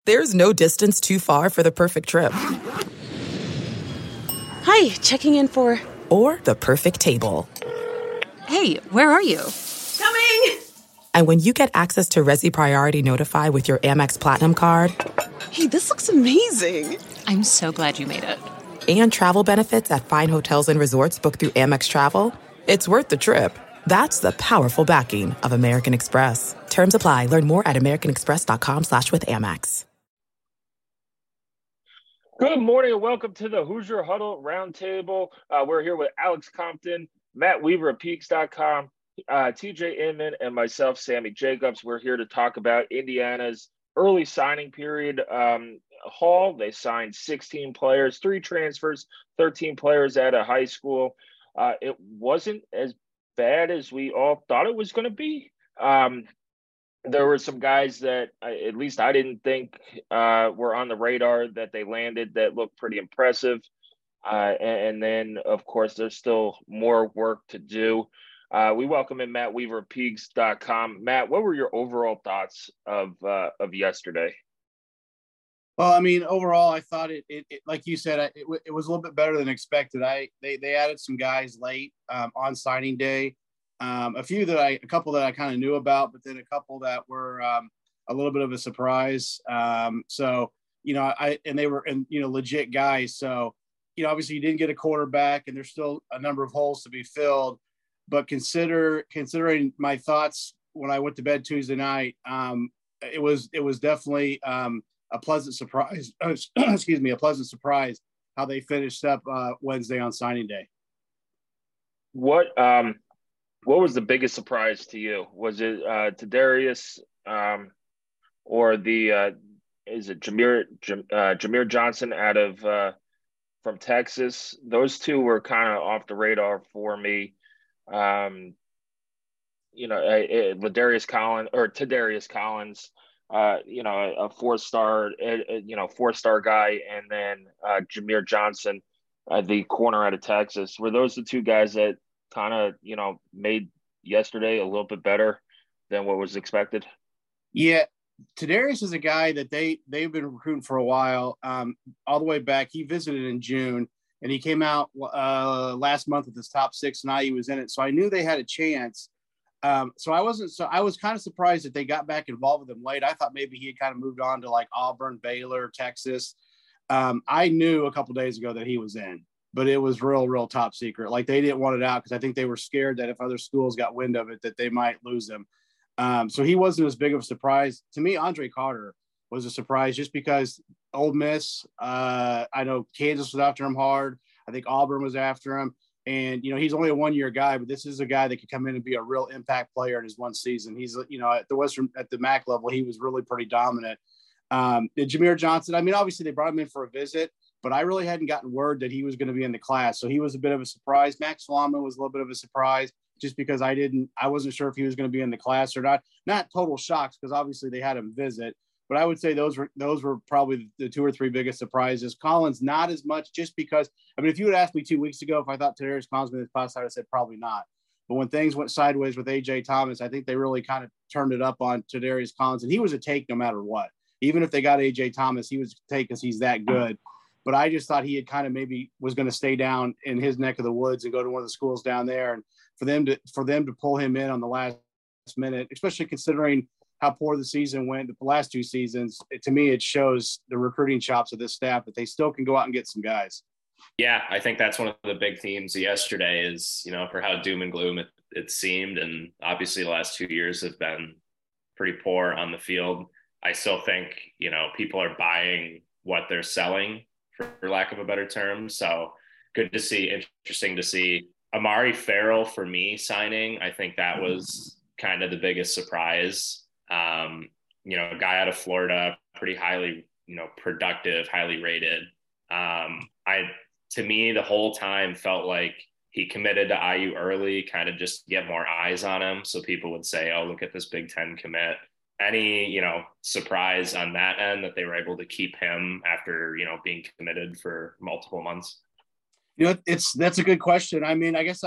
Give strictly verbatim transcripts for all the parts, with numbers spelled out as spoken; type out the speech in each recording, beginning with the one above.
There's no distance too far for the perfect trip. Hi, checking in for... Or the perfect table. Hey, where are you? Coming! And when you get access to Resi Priority Notify with your Amex Platinum card... Hey, this looks amazing. I'm so glad you made it. And travel benefits at fine hotels and resorts booked through Amex Travel, it's worth the trip. That's the powerful backing of American Express. Terms apply. Learn more at americanexpress.com slash with Amex. Good morning and welcome to the Hoosier Huddle Roundtable. Uh, we're here with Alex Compton, Matt Weaver of Peaks dot com, uh, T J Inman, and myself, Sammy Jacobs. We're here to talk about Indiana's early signing period um, haul. They signed sixteen players, three transfers, thirteen players out of high school. Uh, it wasn't as bad as we all thought it was going to be. Um, there were some guys that I, at least I didn't think uh, were on the radar that they landed that looked pretty impressive. Uh, and, and then, of course, there's still more work to do. Uh, we welcome in Matt Weaver of Peaks dot com. Matt, what were your overall thoughts of uh, of yesterday? Well, I mean, overall, I thought it, it, it like you said, it, it was a little bit better than expected. I they they added some guys late um, on signing day, um, a few that I, a couple that I kind of knew about, but then a couple that were um, a little bit of a surprise. Um, so you know, I and they were and you know legit guys. So you know, obviously you didn't get a quarterback, and there's still a number of holes to be filled. But consider considering my thoughts when I went to bed Tuesday night, um, it was it was definitely. Um, a pleasant surprise, excuse me, a pleasant surprise how they finished up uh, Wednesday on signing day. What um, what was the biggest surprise to you? Was it uh, Tadarius um, or the uh, is it Jameer Jam, uh, Jameer Johnson out of uh, from Texas? Those two were kind of off the radar for me. Um, you know, uh, Ladarius Collins or Tadarius Collins. Uh, you know, a four-star, uh, you know, four-star guy, and then uh, Jameer Johnson, uh, the corner out of Texas. Were those the two guys that kind of, you know, made yesterday a little bit better than what was expected? Yeah, Tadarius is a guy that they they've been recruiting for a while, um, all the way back. He visited in June, and he came out uh, last month with his top six, and I he was in it. So I knew they had a chance. Um, so I wasn't, so I was kind of surprised that they got back involved with him late. I thought maybe he had kind of moved on to like Auburn, Baylor, Texas. Um, I knew a couple days ago that he was in, but it was real, real top secret. Like they didn't want it out because I think they were scared that if other schools got wind of it, that they might lose him. Um, so he wasn't as big of a surprise to me. Andre Carter was a surprise just because Ole Miss, uh, I know Kansas was after him hard. I think Auburn was after him. And, you know, he's only a one-year guy, but this is a guy that could come in and be a real impact player in his one season. He's, you know, at the Western, at the M A C level, he was really pretty dominant. Um, Jameer Johnson, I mean, obviously they brought him in for a visit, but I really hadn't gotten word that he was going to be in the class. So he was a bit of a surprise. Max Lama was a little bit of a surprise just because I didn't, I wasn't sure if he was going to be in the class or not. Not total shocks because obviously they had him visit. But I would say those were those were probably the two or three biggest surprises. Collins, not as much, just because, I mean, if you had asked me two weeks ago if I thought Tadarius Collins was in this class, I would have said probably not. But when things went sideways with A J Thomas, I think they really kind of turned it up on Tadarius Collins. And he was a take no matter what. Even if they got A J Thomas, he was a take because he's that good. But I just thought he had kind of maybe was going to stay down in his neck of the woods and go to one of the schools down there. And for them to for them to pull him in on the last minute, especially considering – how poor the season went the last two seasons, it, to me, it shows the recruiting chops of this staff that they still can go out and get some guys. Yeah, I think that's one of the big themes yesterday is, you know, for how doom and gloom it, it seemed. And obviously the last two years have been pretty poor on the field. I still think, you know, people are buying what they're selling, for, for lack of a better term. So good to see, interesting to see. Amari Farrell, for me, signing, I think that was kind of the biggest surprise. Um, you know, a guy out of Florida, pretty highly, you know, productive, highly rated. Um, I, to me, the whole time felt like he committed to I U early, kind of just to get more eyes on him. So people would say, oh, look at this Big Ten commit. Any, you know, surprise on that end that they were able to keep him after, you know, being committed for multiple months? You know, it's, that's a good question. I mean, I guess I,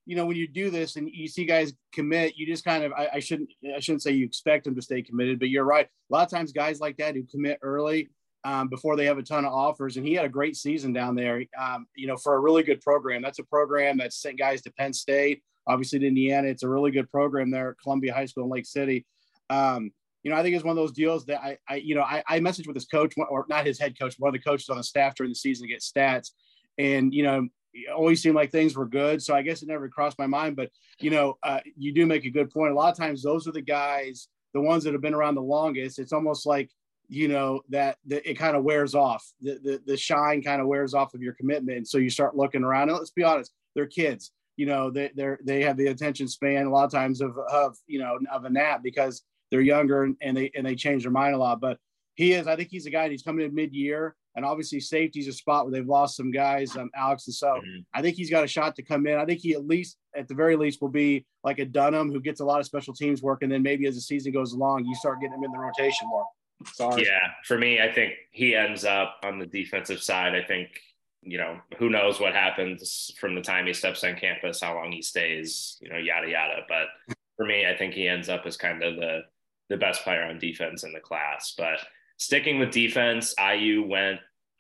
you know, when you do this and you see guys commit, you just kind of, I, I shouldn't, I shouldn't say you expect them to stay committed, but you're right. A lot of times guys like that who commit early um, before they have a ton of offers. And he had a great season down there, um, you know, for a really good program. That's a program that sent guys to Penn State, obviously to Indiana. It's a really good program there at Columbia High School in Lake City. Um, you know, I think it's one of those deals that I, I you know, I, I messaged with his coach, or not his head coach, one of the coaches on the staff during the season to get stats. And, you know, it always seemed like things were good. So I guess it never crossed my mind, but you know, uh, you do make a good point. A lot of times those are the guys, the ones that have been around the longest. It's almost like, you know, that, that it kind of wears off. The, the, the shine kind of wears off of your commitment. And so you start looking around, and let's be honest, they're kids, you know, they, they're, they have the attention span a lot of times of, of, you know, of a gnat because they're younger and, and they, and they change their mind a lot. But he is, I think he's a guy, and he's coming in mid-year. And obviously safety's a spot where they've lost some guys, um, Alex. And so mm-hmm. I think he's got a shot to come in. I think he at least, at the very least, will be like a Dunham who gets a lot of special teams work. And then maybe as the season goes along, you start getting him in the rotation more. Sorry. Yeah, for me, I think he ends up on the defensive side. I think, you know, who knows what happens from the time he steps on campus, how long he stays, you know, yada, yada. But for me, I think he ends up as kind of the, the best player on defense in the class. But sticking with defense, I U went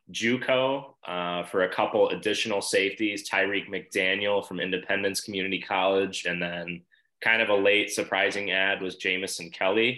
JUCO uh, for a couple additional safeties, Tyreek McDaniel from Independence Community College, and then kind of a late surprising ad was Jamison Kelly.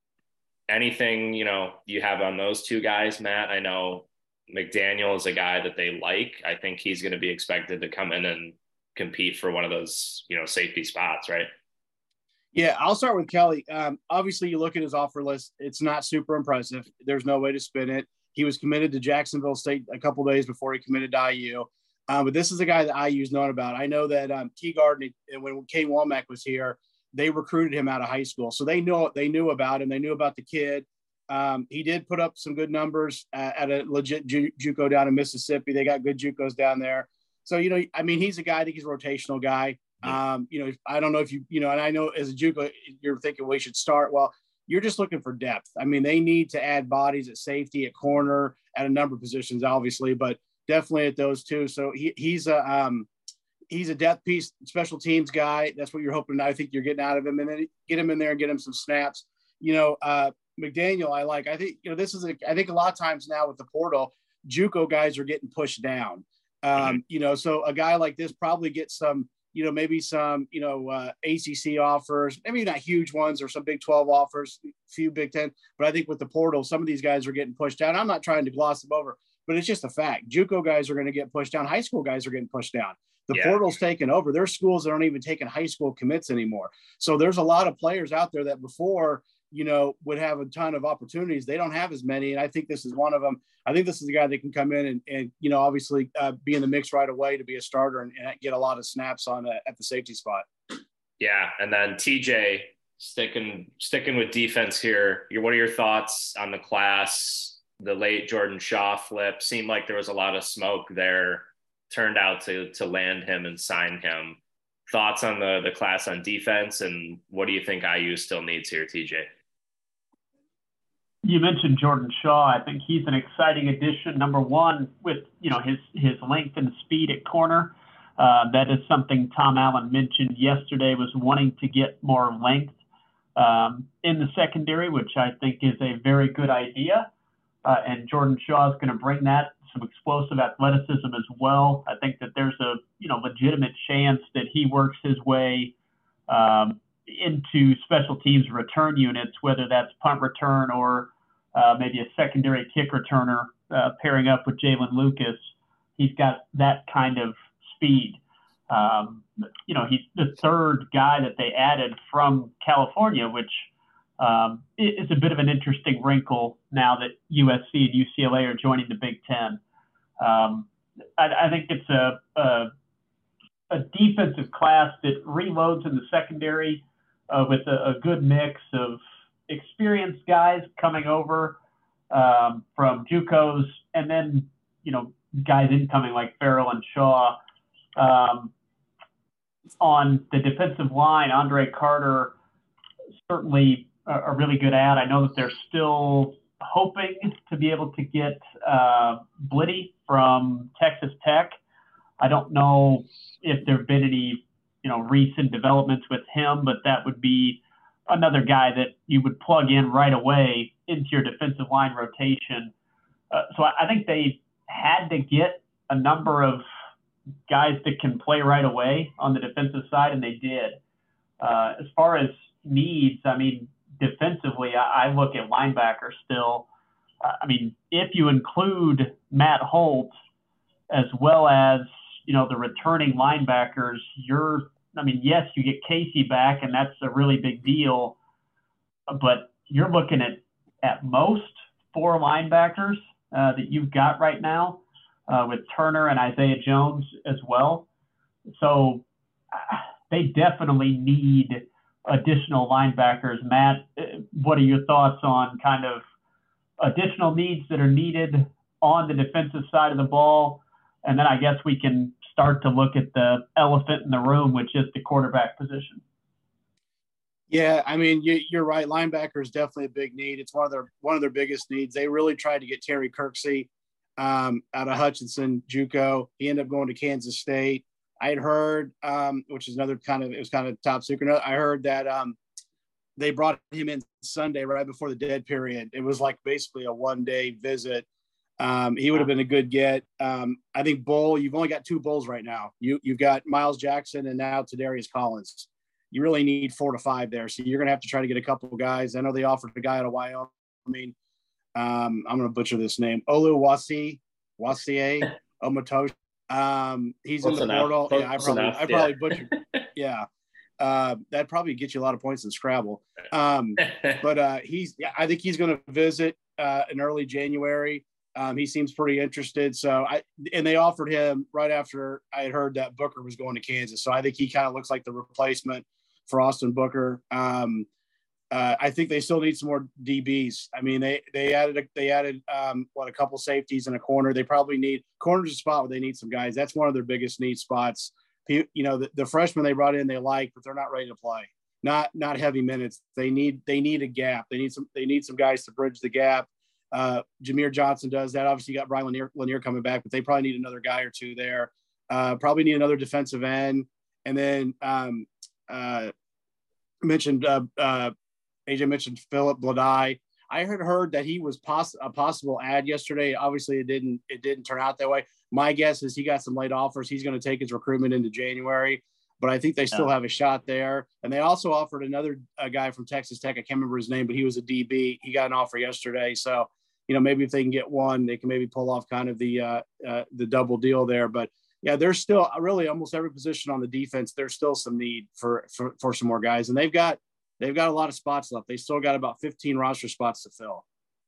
Anything, you know, you have on those two guys, Matt? I know McDaniel is a guy that they like. I think he's going to be expected to come in and compete for one of those, you know, safety spots, right? Yeah, I'll start with Kelly. Um, obviously, you look at his offer list. It's not super impressive. There's no way to spin it. He was committed to Jacksonville State a couple days before he committed to I U. Um, but this is a guy that I U's known about. I know that um, Teagarden, when Kane Womack was here, they recruited him out of high school. So they know they knew about him. They knew about the kid. Um, he did put up some good numbers uh, at a legit Ju- JUCO down in Mississippi. They got good JUCOs down there. So, you know, I mean, he's a guy, I think he's a rotational guy. Um, you know, I don't know if you, you know, and I know as a JUCO, you're thinking we should start. Well, you're just looking for depth. I mean, they need to add bodies at safety, at corner, at a number of positions, obviously, but definitely at those two. So he, he's a, um, he's a depth piece, special teams guy. That's what you're hoping. I think you're getting out of him, and then get him in there and get him some snaps. You know, uh, McDaniel, I like, I think, you know, this is, a, I think a lot of times now with the portal, JUCO guys are getting pushed down. Um, mm-hmm. You know, so a guy like this probably gets some, you know, maybe some, you know, uh, A C C offers, maybe not huge ones or some Big twelve offers, a few Big ten. But I think with the portal, some of these guys are getting pushed down. I'm not trying to gloss them over, but it's just a fact. JUCO guys are going to get pushed down. High school guys are getting pushed down. The yeah. portal's taken over. There's schools that aren't even taking high school commits anymore. So there's a lot of players out there that before, you know, would have a ton of opportunities. They don't have as many. And I think this is one of them. I think this is a guy that can come in and, and you know, obviously uh, be in the mix right away to be a starter and, and get a lot of snaps on uh, at the safety spot. Yeah. And then T J, sticking, sticking with defense here, your, what are your thoughts on the class? The late Jordan Shaw flip seemed like there was a lot of smoke there, turned out to, to land him and sign him. Thoughts on the, the class on defense, and what do you think I U still needs here, T J? You mentioned Jordan Shaw. I think he's an exciting addition. Number one, with you know his his length and speed at corner, uh, that is something Tom Allen mentioned yesterday. Was wanting to get more length um, in the secondary, which I think is a very good idea. Uh, and Jordan Shaw is going to bring that, some explosive athleticism as well. I think that there's a you know legitimate chance that he works his way um, into special teams return units, whether that's punt return or uh, maybe a secondary kick returner uh, pairing up with Jalen Lucas. He's got that kind of speed. Um, you know, he's the third guy that they added from California, which um, is a bit of an interesting wrinkle now that U S C and U C L A are joining the Big Ten. Um, I, I think it's a, a, a defensive class that reloads in the secondary uh, with a, a good mix of experienced guys coming over um, from JUCOs, and then, you know, guys incoming like Farrell and Shaw. Um, on the defensive line, Andre Carter, certainly a, a really good ad. I know that they're still hoping to be able to get uh, Blitty from Texas Tech. I don't know if there have been any you know, recent developments with him, but that would be another guy that you would plug in right away into your defensive line rotation. Uh, so I, I think they had to get a number of guys that can play right away on the defensive side, and they did. Uh, as far as needs, I mean, defensively, I, I look at linebacker still. Uh, I mean, if you include Matt Holt as well as, you know, the returning linebackers, you're, I mean, yes, you get Casey back, and that's a really big deal, but you're looking at at most four linebackers uh, that you've got right now uh, with Turner and Isaiah Jones as well. So uh, they definitely need additional linebackers. Matt, what are your thoughts on kind of additional needs that are needed on the defensive side of the ball? And then I guess we can start to look at the elephant in the room, which is the quarterback position. Yeah, I mean, you, you're right. Linebacker is definitely a big need. It's one of their one of their biggest needs. They really tried to get Terry Kirksey um, out of Hutchinson JUCO. He ended up going to Kansas State. I had heard, um, which is another kind of, it was kind of top secret. I heard that um, they brought him in Sunday right before the dead period. It was like basically a one day visit. Um, he would have been a good get. Um, I think Bull, you've only got two Bulls right now. You, you've got Miles Jackson and now Tadarius Collins. You really need four to five there. So you're going to have to try to get a couple of guys. I know they offered a guy out of Wyoming. Um, I'm going to butcher this name. Olu Wasi, Wasie Omotoshi. Um, he's Close in the enough. portal. Close yeah, I probably, enough, I probably yeah. butchered. Yeah. Uh, that'd probably get you a lot of points in Scrabble. Um, but uh, he's, yeah, I think he's going to visit uh, in early January. Um, he seems pretty interested. So I, and they offered him right after I had heard that Booker was going to Kansas. So I think he kind of looks like the replacement for Austin Booker. Um, uh, I think they still need some more D Bs. I mean, they, they added, they added um, what, a couple safeties in a corner. They probably need corners a spot where they need some guys. That's one of their biggest need spots. You know, the, the freshmen they brought in, they like, but they're not ready to play. Not, not heavy minutes. They need, they need a gap. They need some, they need some guys to bridge the gap. Uh, Jameer Johnson does that. Obviously, you got Brian Lanier, Lanier coming back, but they probably need another guy or two there. Uh, probably need another defensive end. And then um, uh, mentioned uh, uh, A J mentioned Philip Bladai. I had heard that he was poss- a possible ad yesterday. Obviously, it didn't it didn't turn out that way. My guess is he got some late offers. He's going to take his recruitment into January, but I think they still yeah. have a shot there. And they also offered another uh, guy from Texas Tech. I can't remember his name, but he was a D B. He got an offer yesterday. So, you know, maybe if they can get one, they can maybe pull off kind of the uh, uh, the double deal there. But yeah, there's still really almost every position on the defense. There's still some need for for, for some more guys, and they've got they've got a lot of spots left. They still got about fifteen roster spots to fill.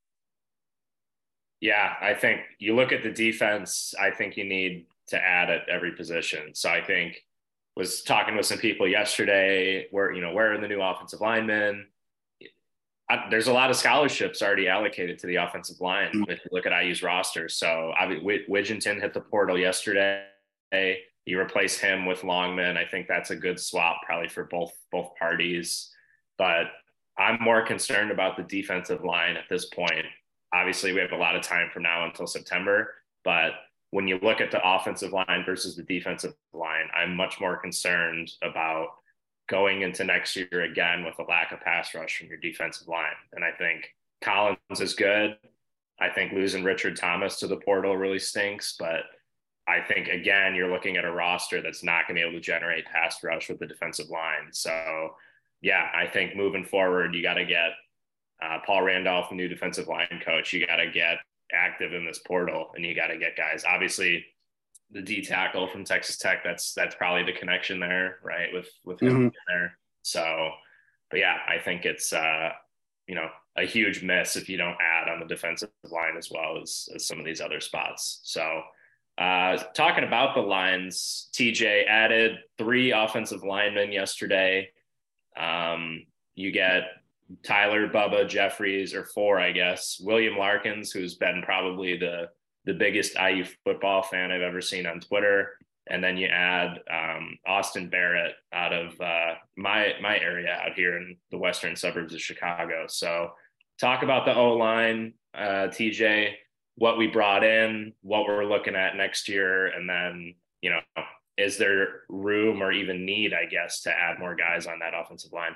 Yeah, I think you look at the defense. I think you need to add at every position. So I think was talking with some people yesterday. Where you know where are the new offensive linemen? There's a lot of scholarships already allocated to the offensive line. If you look at I U's roster, so I mean, Widgeon hit the portal yesterday. You replace him with Longman. I think that's a good swap, probably for both both parties. But I'm more concerned about the defensive line at this point. Obviously, we have a lot of time from now until September. But when you look at the offensive line versus the defensive line, I'm much more concerned about going into next year again with a lack of pass rush from your defensive line. And I think Collins is good. I think losing Richard Thomas to the portal really stinks, but I think, again, you're looking at a roster that's not going to be able to generate pass rush with the defensive line. So, yeah, I think moving forward, you got to get uh, Paul Randolph, the new defensive line coach. You got to get active in this portal, and you got to get guys. Obviously, the D tackle from Texas Tech, that's that's probably the connection there, right, with with him mm-hmm. there. So, but yeah, I think it's uh, you know a huge miss if you don't add on the defensive line as well as, as some of these other spots. So, uh, talking about the lines, T J added three offensive linemen yesterday. Um, you get Tyler, Bubba, Jeffries, or four, I guess. William Larkins, who's been probably the the biggest I U football fan I've ever seen on Twitter. And then you add um, Austin Barrett out of uh, my my area out here in the western suburbs of Chicago. So talk about the O-line, uh, T J, what we brought in, what we're looking at next year, and then, you know, is there room or even need, I guess, to add more guys on that offensive line?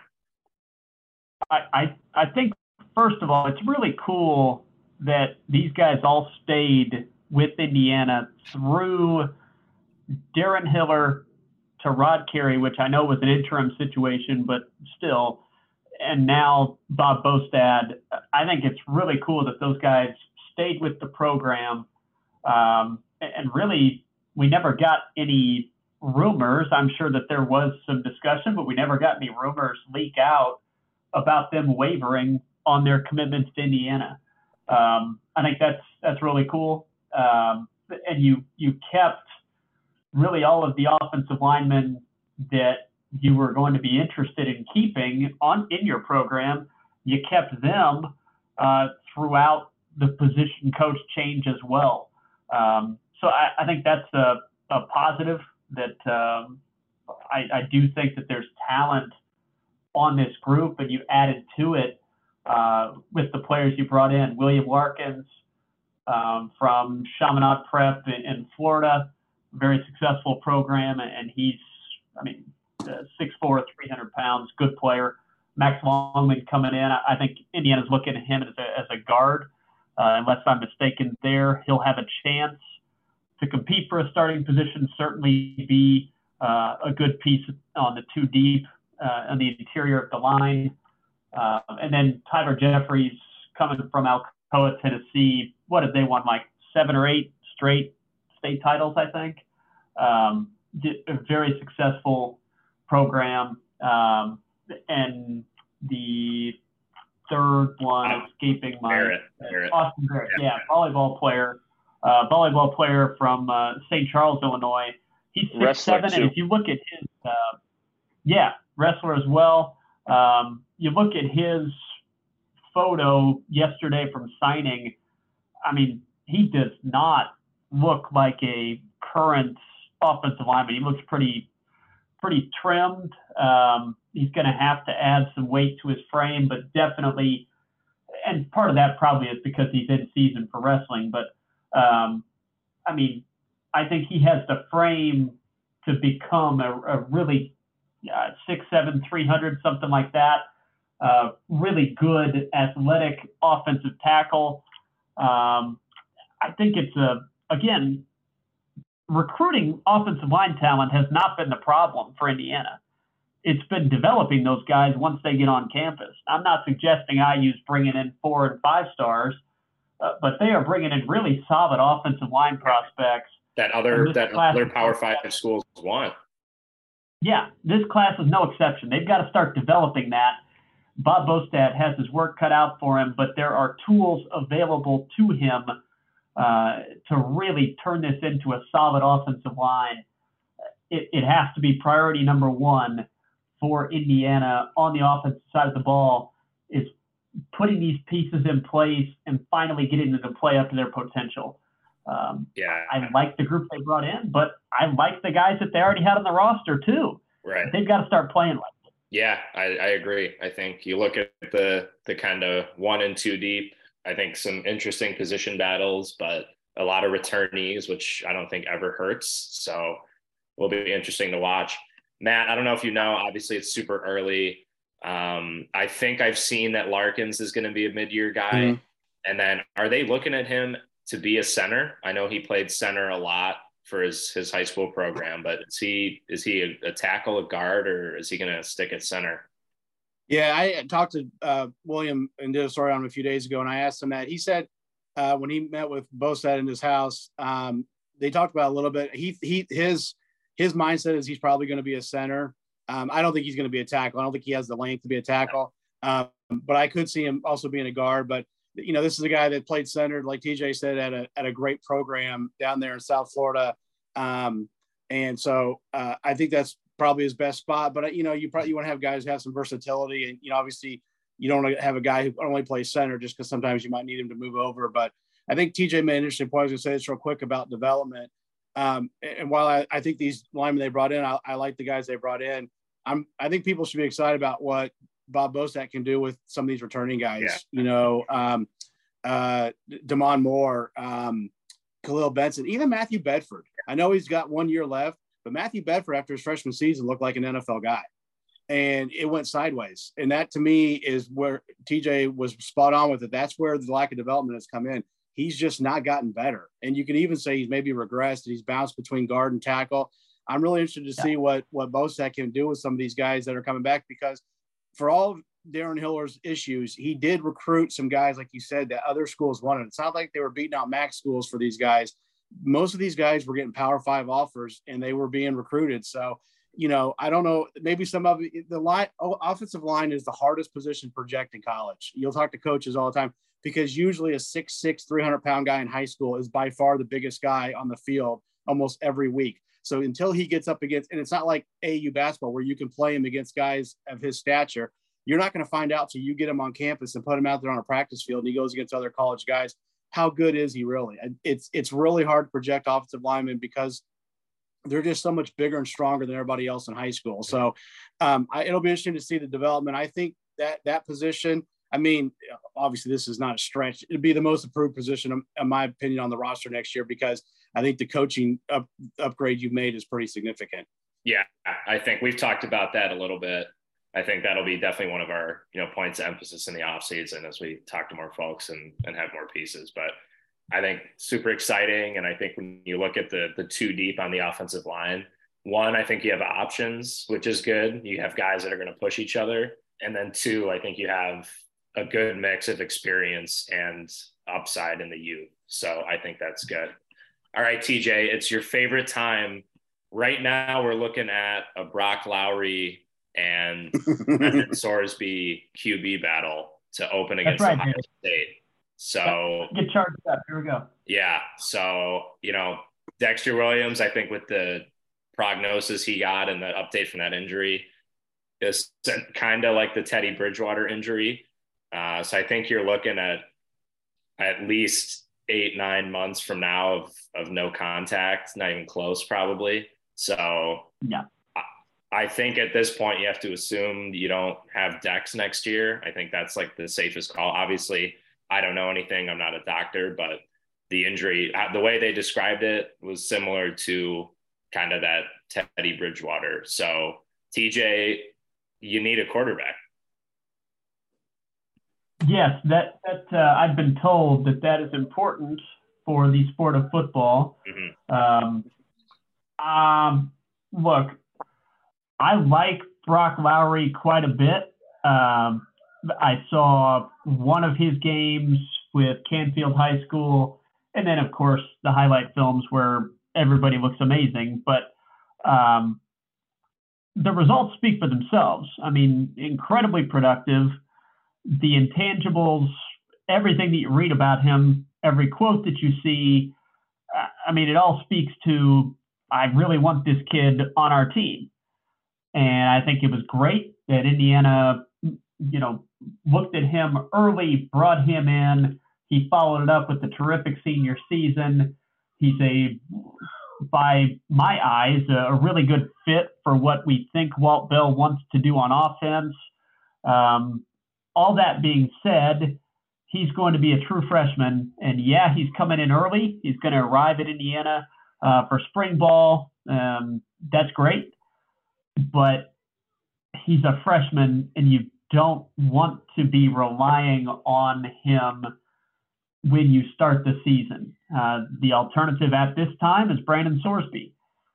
I, I, I think, first of all, it's really cool that these guys all stayed with Indiana through Darren Hiller to Rod Carey, which I know was an interim situation, but still, and now Bob Bostad. I think it's really cool that those guys stayed with the program. Um, and really, we never got any rumors. I'm sure that there was some discussion, but we never got any rumors leak out about them wavering on their commitments to Indiana. Um, I think that's that's really cool. Um, and you you kept really all of the offensive linemen that you were going to be interested in keeping on in your program. You kept them uh, throughout the position coach change as well. Um, so I, I think that's a, a positive that um, I, I do think that there's talent on this group, and you added to it uh, with the players you brought in. William Larkins um, from Chaminade Prep in, in Florida, very successful program, and he's, I mean, uh, six foot four, three hundred pounds, good player. Max Longman coming in. I, I think Indiana's looking at him as a, as a guard. Uh, unless I'm mistaken there, he'll have a chance to compete for a starting position, certainly be uh, a good piece on the two deep uh, on the interior of the line. Uh, and then Tyler Jeffries coming from Alcoa, Tennessee. What did they won, like seven or eight straight state titles, I think. Um, a very successful program. Um, and the third one escaping my Barrett. Barrett. Austin Barrett, yeah, yeah, volleyball player, uh, volleyball player from uh, Saint Charles, Illinois. He's six seven, and if you look at his, uh, yeah, wrestler as well. Um, you look at his photo yesterday from signing. I mean, he does not look like a current offensive lineman. He looks pretty, pretty trimmed. Um, he's going to have to add some weight to his frame, but definitely, and part of that probably is because he's in season for wrestling. But um, I mean, I think he has the frame to become a, a really uh, six, seven, three hundred, something like that. Uh, really good athletic offensive tackle. Um, I think it's a, again, recruiting offensive line talent has not been the problem for Indiana. It's been developing those guys once they get on campus. I'm not suggesting I U's bringing in four and five stars, uh, but they are bringing in really solid offensive line prospects. That other that other Power Five schools want. Yeah, this class is no exception. They've got to start developing that. Bob Bostad has his work cut out for him, but there are tools available to him uh, to really turn this into a solid offensive line. It, it has to be priority number one for Indiana on the offensive side of the ball, is putting these pieces in place and finally getting them to play up to their potential. Um, yeah, I like the group they brought in, but I like the guys that they already had on the roster too. Right. They've got to start playing like it. Yeah, I, I agree. I think you look at the the kind of one and two deep, I think some interesting position battles, but a lot of returnees, which I don't think ever hurts. So will be interesting to watch. Matt, I don't know if you know, obviously it's super early. Um, I think I've seen that Larkins is going to be a mid-year guy. Mm-hmm. And then are they looking at him to be a center? I know he played center a lot for his, his high school program, but is he, is he a, a tackle, a guard, or is he going to stick at center? Yeah, I talked to uh, William and did a story on him a few days ago, and I asked him that. He said uh, when he met with Bostad in his house, um, they talked about a little bit. He he his his mindset is he's probably going to be a center. Um, I don't think he's going to be a tackle. I don't think he has the length to be a tackle. Um, but I could see him also being a guard. But you know, this is a guy that played center, like T J said, at a at a great program down there in South Florida. Um, and so uh, I think that's probably his best spot. But you know, you probably you want to have guys who have some versatility, and you know, obviously you don't want to have a guy who only plays center just because sometimes you might need him to move over. But I think T J made an interesting point. I was going to say this real quick about development. Um, and while I, I think these linemen they brought in, I, I like the guys they brought in. I'm I think people should be excited about what Bob Bostad can do with some of these returning guys. Yeah. You know, um, uh, Damon Moore, um, Khalil Benson, even Matthew Bedford. I know he's got one year left, But Matthew Bedford, after his freshman season, looked like an N F L guy. And it went sideways. And that, to me, is where T J was spot on with it. That's where the lack of development has come in. He's just not gotten better. And you can even say he's maybe regressed. He's bounced between guard and tackle. I'm really interested to see what, what Bosak can do with some of these guys that are coming back, because for all of Darren Hiller's issues, he did recruit some guys, like you said, that other schools wanted. It's not like they were beating out MAC schools for these guys. Most of these guys were getting Power Five offers, and they were being recruited. So, you know, I don't know, maybe some of it, the line, oh, offensive line is the hardest position to project in college. You'll talk to coaches all the time, because usually a six six, three hundred pound guy in high school is by far the biggest guy on the field almost every week. So until he gets up against, and it's not like A A U basketball where you can play him against guys of his stature. You're not going to find out till you get him on campus and put him out there on a practice field and he goes against other college guys. How good is he really? It's, it's really hard to project offensive linemen because they're just so much bigger and stronger than everybody else in high school. So um, I, it'll be interesting to see the development. I think that that position, I mean, obviously this is not a stretch. It'd be the most improved position, in my opinion, on the roster next year, because I think the coaching up, upgrade you've made is pretty significant. Yeah, I think we've talked about that a little bit. I think that'll be definitely one of our, you know, points of emphasis in the offseason as we talk to more folks and, and have more pieces. But I think super exciting. And I think when you look at the the two deep on the offensive line, one, I think you have options, which is good. You have guys that are going to push each other. And then two, I think you have a good mix of experience and upside in the youth. So I think that's good. All right, T J, it's your favorite time. Right now we're looking at a Brock Lowry and Brendan Sorsby Q B battle to open against right, Ohio dude. State. So get charged up. Here we go. Yeah. So, you know, Dexter Williams, I think with the prognosis he got and the update from that injury is kind of like the Teddy Bridgewater injury. Uh, so I think you're looking at at least eight, nine months from now of, of no contact, not even close probably. So yeah. I think at this point you have to assume you don't have Dex next year. I think that's like the safest call. Obviously, I don't know anything. I'm not a doctor, but the injury, the way they described it was similar to kind of that Teddy Bridgewater. So T J, you need a quarterback. Yes, that, that uh, I've been told that that is important for the sport of football. Mm-hmm. Um, um, look, I like Brock Lowry quite a bit. Um, I saw one of his games with Canfield High School, and then, of course, the highlight films where everybody looks amazing. But um, the results speak for themselves. I mean, incredibly productive. The intangibles, everything that you read about him, every quote that you see, I mean, it all speaks to, I really want this kid on our team. And I think it was great that Indiana, you know, looked at him early, brought him in. He followed it up with a terrific senior season. He's a, by my eyes, a really good fit for what we think Walt Bell wants to do on offense. Um, all that being said, he's going to be a true freshman. And yeah, he's coming in early. He's going to arrive at Indiana uh, for spring ball. Um, that's great. But he's a freshman, and you don't want to be relying on him when you start the season. Uh, the alternative at this time is Brandon Sorsby,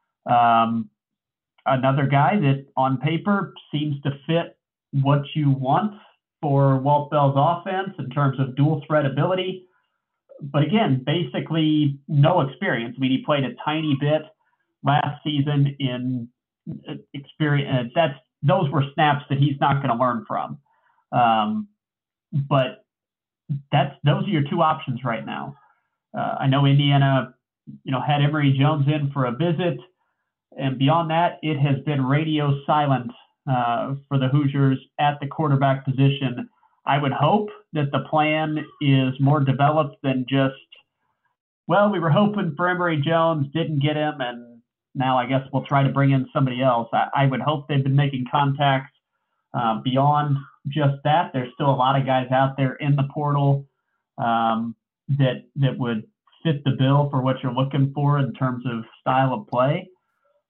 um, another guy that on paper seems to fit what you want for Walt Bell's offense in terms of dual threat ability. But again, basically no experience. I mean, he played a tiny bit last season in experience. That's those were snaps that he's not going to learn from. Um, but that's those are your two options right now. Uh, I know Indiana, you know, had Emory Jones in for a visit, and beyond that, it has been radio silent uh, for the Hoosiers at the quarterback position. I would hope that the plan is more developed than just, well, we were hoping for Emory Jones, didn't get him, and now I guess we'll try to bring in somebody else. I, I would hope they've been making contacts uh, beyond just that. There's still a lot of guys out there in the portal um, that that would fit the bill for what you're looking for in terms of style of play.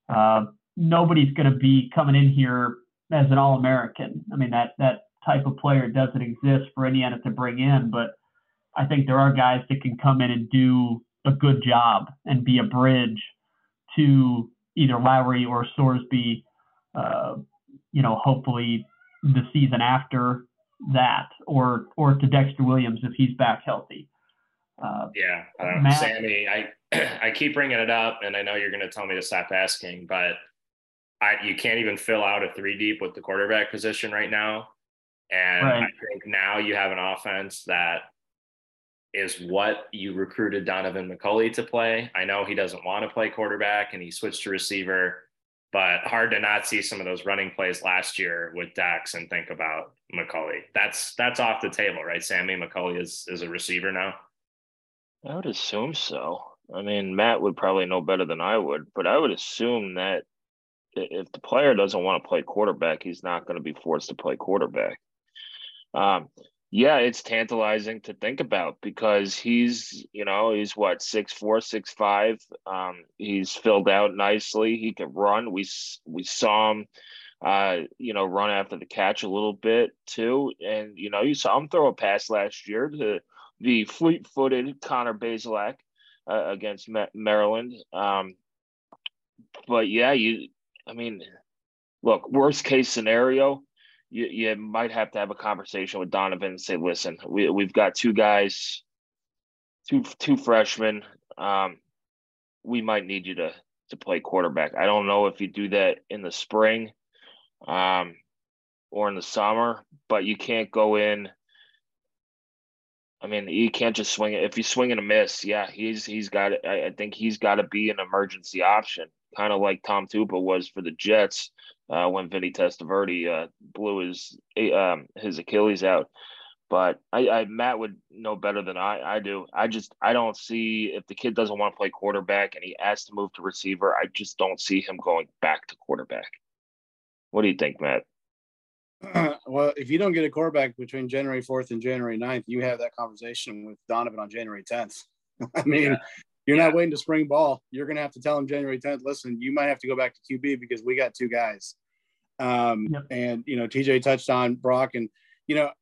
Uh, nobody's going to be coming in here as an All-American. I mean, that that type of player doesn't exist for Indiana to bring in, but I think there are guys that can come in and do a good job and be a bridge to either Lowry or Sorsby, uh, you know, hopefully the season after that, or or to Dexter Williams if he's back healthy. Uh, yeah, I don't know. Matt, Sammy, I I keep bringing it up, and I know you're going to tell me to stop asking, but I you can't even fill out a three deep with the quarterback position right now. And right. I think now you have an offense that is what you recruited Donovan McCulley to play. I know he doesn't want to play quarterback and he switched to receiver, but hard to not see some of those running plays last year with Dax and think about McCulley. That's that's off the table, right, Sammy? McCulley is, is a receiver now? I would assume so. I mean, Matt would probably know better than I would, but I would assume that if the player doesn't want to play quarterback, he's not going to be forced to play quarterback. Um, yeah, it's tantalizing to think about because he's, you know, he's what, six four, six five. Um, he's filled out nicely. He can run. We we saw him, uh, you know, run after the catch a little bit too. And, you know, you saw him throw a pass last year to the fleet-footed Connor Bazelak uh, against Maryland. Um, but, yeah, you, I mean, look, worst case scenario, You, you might have to have a conversation with Donovan and say, listen, we, we've got two guys, two two freshmen. Um, we might need you to to play quarterback. I don't know if you do that in the spring um, or in the summer, but you can't go in. I mean, you can't just swing it. If you swing and a miss, yeah, he's he's got it. I, I think he's got to be an emergency option, kind of like Tom Tupa was for the Jets. Uh, when Vinny Testaverde uh, blew his um, his Achilles out, but I, I Matt would know better than I, I do. I just I don't see if the kid doesn't want to play quarterback and he has to move to receiver. I just don't see him going back to quarterback. What do you think, Matt? Uh, well, if you don't get a quarterback between January fourth and January ninth, you have that conversation with Donovan on January tenth. I mean. Yeah. You're not waiting to spring ball. You're going to have to tell him January tenth, listen, you might have to go back to Q B because we got two guys. Um, yep. And, you know, T J touched on Brock. And, you know,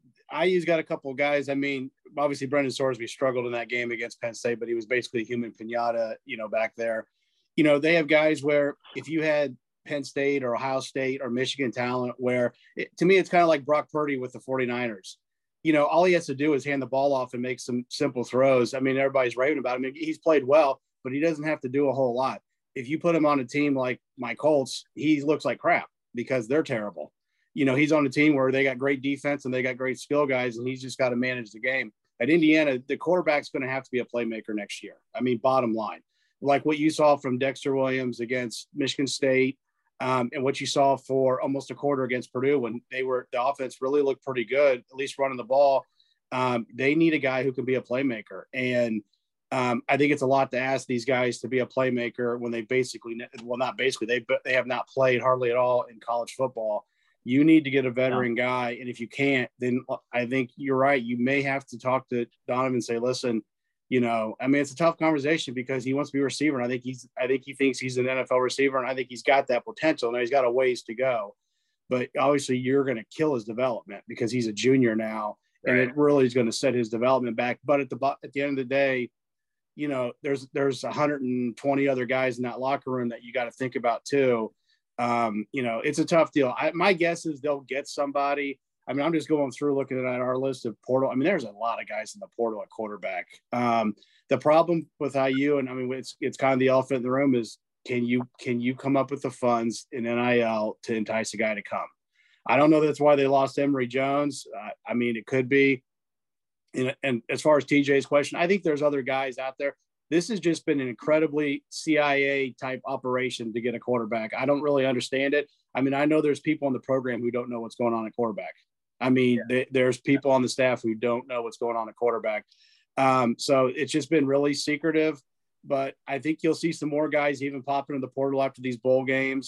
I U's got a couple of guys. I mean, obviously Brendan Sorsby struggled in that game against Penn State, but he was basically a human pinata, you know, back there. You know, they have guys where if you had Penn State or Ohio State or Michigan talent where, it, to me, it's kind of like Brock Purdy with the 49ers. You know, all he has to do is hand the ball off and make some simple throws. I mean, everybody's raving about him. He's played well, but he doesn't have to do a whole lot. If you put him on a team like my Colts, he looks like crap because they're terrible. You know, he's on a team where they got great defense and they got great skill guys, and he's just got to manage the game. At Indiana, the quarterback's going to have to be a playmaker next year. I mean, bottom line, like what you saw from Dexter Williams against Michigan State, Um, and what you saw for almost a quarter against Purdue when they were the offense really looked pretty good, at least running the ball. Um, they need a guy who can be a playmaker. And um, I think it's a lot to ask these guys to be a playmaker when they basically, well, not basically, they they have not played hardly at all in college football. You need to get a veteran yeah. guy. And if you can't, then I think you're right. You may have to talk to Donovan and say, listen, you know, I mean, it's a tough conversation because he wants to be a receiver. And I think he's, I think he thinks he's an N F L receiver. And I think he's got that potential. Now he's got a ways to go, but obviously you're going to kill his development because he's a junior now. Right. And it really is going to set his development back. But at the, at the end of the day, you know, there's, there's one hundred twenty other guys in that locker room that you got to think about too. Um, you know, it's a tough deal. I, my guess is they'll get somebody. I mean, I'm just going through looking at our list of portal. I mean, there's a lot of guys in the portal at quarterback. Um, the problem with I U, and I mean, it's it's kind of the elephant in the room, is can you can you come up with the funds in N I L to entice a guy to come? I don't know that's why they lost Emory Jones. Uh, I mean, it could be. And, and as far as T J's question, I think there's other guys out there. This has just been an incredibly C I A type operation to get a quarterback. I don't really understand it. I mean, I know there's people in the program who don't know what's going on at quarterback. I mean, yeah. they, there's people on the staff who don't know what's going on at quarterback. Um, so it's just been really secretive, but I think you'll see some more guys even popping in the portal after these bowl games.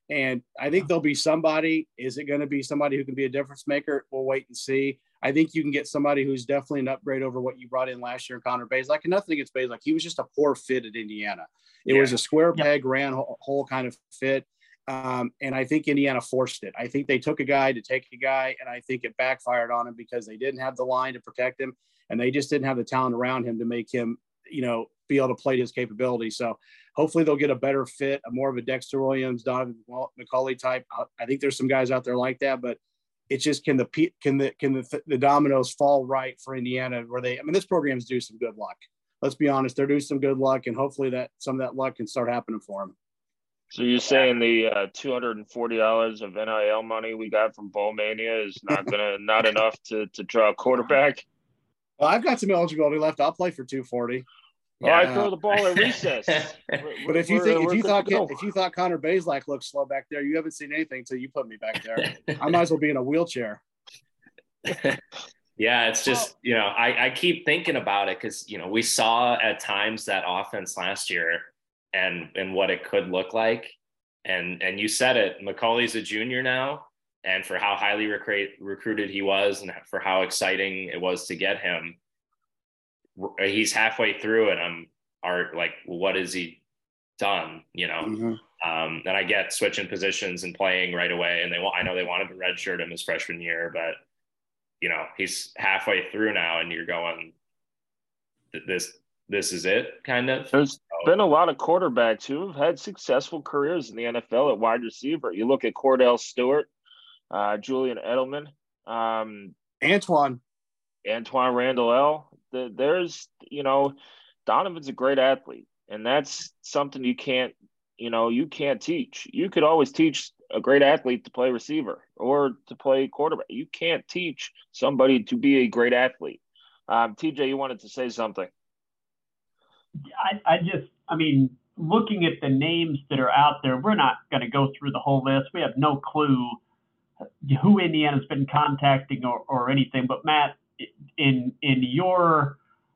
And I think there'll be somebody. Is it going to be somebody who can be a difference maker? We'll wait and see. I think you can get somebody who's definitely an upgrade over what you brought in last year, Connor Bazelak. And nothing against Bazelak. He was just a poor fit at Indiana. It yeah. was a square peg, yeah. ran hole kind of fit. Um, and I think Indiana forced it. I think they took a guy to take a guy, and I think it backfired on him because they didn't have the line to protect him, and they just didn't have the talent around him to make him, you know, be able to play to his capability. So hopefully they'll get a better fit, a more of a Dexter Williams, Donovan McCulley type. I think there's some guys out there like that, but it's just can the can the can the, the dominoes fall right for Indiana where they. I mean, this program's due some good luck. Let's be honest, they're due some good luck, and hopefully that some of that luck can start happening for them. So you're saying the uh, two hundred forty dollars of N I L money we got from Bowl Mania is not gonna not enough to to draw a quarterback? Well, I've got some eligibility left. I'll play for two forty. Well, yeah. I throw the ball at recess. But if you think if you thought if you thought Connor Bazelak looked slow back there, you haven't seen anything until you put me back there. I might as well be in a wheelchair. Yeah, it's just, you know, I, I keep thinking about it because, you know, we saw at times that offense last year and and what it could look like. And and you said it, McCulley's a junior now, and for how highly recruit, recruited he was and for how exciting it was to get him, he's halfway through and I'm are like, what has he done? You know, mm-hmm. um, and I get switching positions and playing right away. And they want, I know they wanted to redshirt him his freshman year, but you know, he's halfway through now and you're going, this, this is it kind of. There's so, been a lot of quarterbacks who have had successful careers in the N F L at wide receiver. You look at Cordell Stewart, uh, Julian Edelman, um, Antoine, Antoine Randall L. The, there's, you know, Donovan's a great athlete, and that's something you can't, you know, you can't teach. You could always teach a great athlete to play receiver or to play quarterback. You can't teach somebody to be a great athlete. Um, T J, you wanted to say something. I, I just, I mean, looking at the names that are out there, we're not going to go through the whole list. We have no clue who Indiana's been contacting or, or anything. But Matt, in in your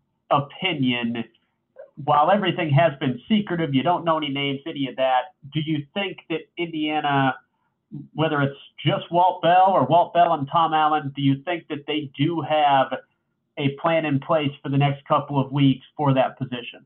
opinion, while everything has been secretive, you don't know any names, any of that, do you think that Indiana, whether it's just Walt Bell or Walt Bell and Tom Allen, do you think that they do have a plan in place for the next couple of weeks for that position?